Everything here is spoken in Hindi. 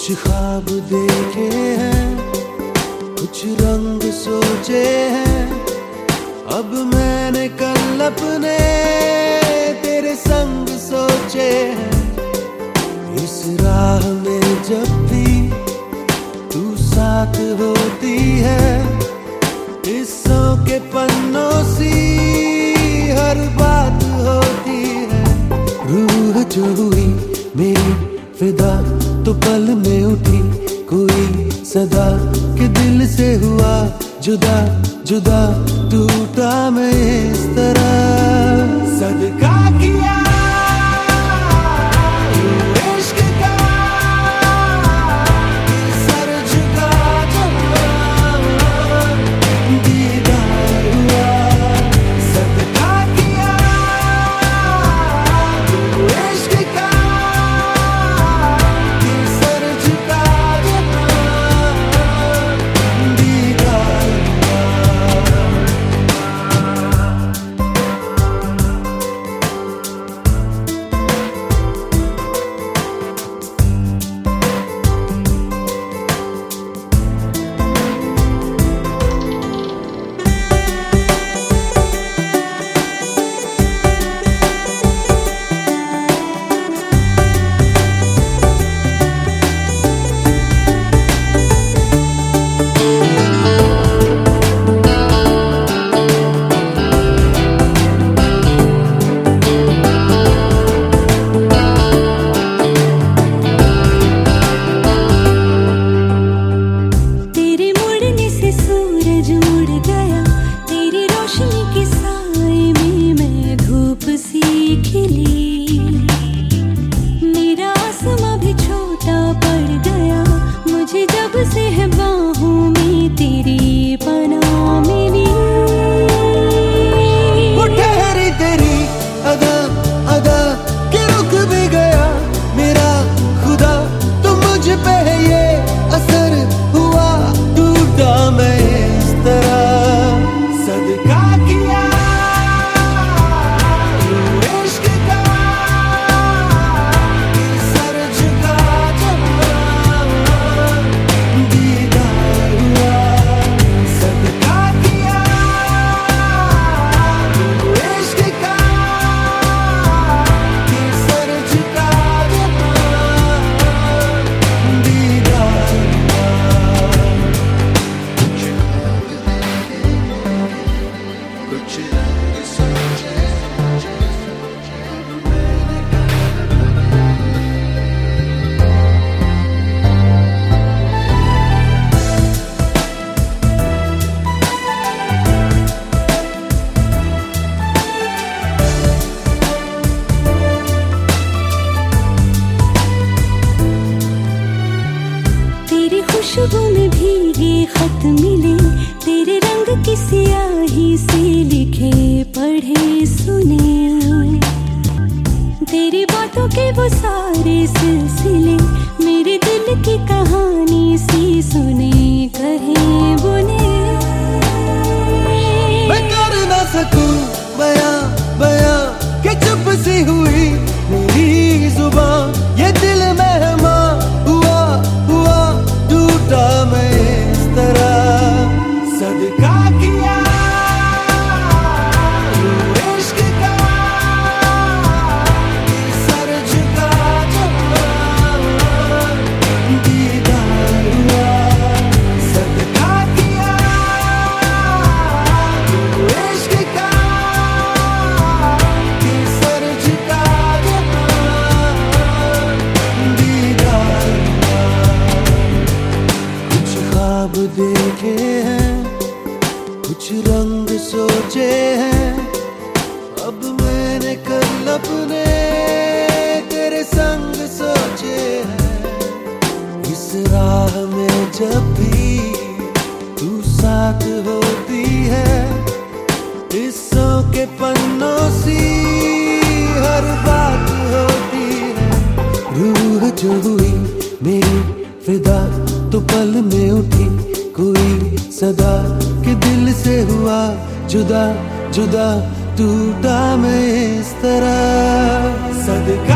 कुछ ख्वाब देखे हैं, कुछ रंग सोचे हैं। अब मैंने कल अपने तेरे संग सोचे हैं। इस राह में जब भी तू साथ होती है, किस्सों के पन्नों सी हर बात होती है। रूह जो हुई मेरी फिदा तो पल में उठी कोई सदा के दिल से हुआ जुदा जुदा टूटा मैं इस तरह। सदका किया इश्क का सर झुका दीदार हुआ। सदका किया इश्क का सर झुका दीदार हुआ। मेरा आसमां भी छोटा पड़ गया, मुझे जब से है बाहों में तेरी पनाह मिली। वो ठहरी तेरी अदा अदा के रुक भी गया मेरा खुदा, तो मुझ पे है ये असर हुआ टूटा मैं इस तरह। सदका किया खुशबू में भीगे खत मिले, तेरे रंग की स्याही से लिखे पढ़े सुने। तेरी बातों के वो सारे सिलसिले मेरे दिल की कहानी सी सुने कहे बुने। मैं कर ना सकूं बयां बयां के चुप सी हुई मेरी जुबान, ये दिल मेहमान मैं इस तरह। सदका किया इश्क का सर झुका दीदार हुआ। सदका किया इश्क का सर झुका दीदार हुआ। ख्वाब देखे हैं, कुछ रंग सोचे हैं। अब मैंने कल अपने तेरे संग सोचे हैं। इस राह में जब भी तू साथ होती है, किस्सों के पन्नों सी हर बात होती है। रूह जो हुई मेरी फिदा तो पल में उठी कोई सदा के दिल से हुआ जुदा जुदा टूटा मैं इस तरह। सदका